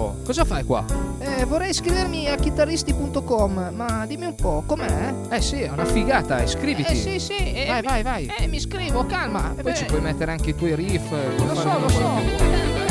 Ciao, cosa fai qua? Vorrei iscrivermi a chitarristi.com, ma dimmi un po', com'è? Sì, è una figata, iscriviti. Sì. Vai. Mi iscrivo, calma. E poi ci puoi mettere anche i tuoi riff. Lo so.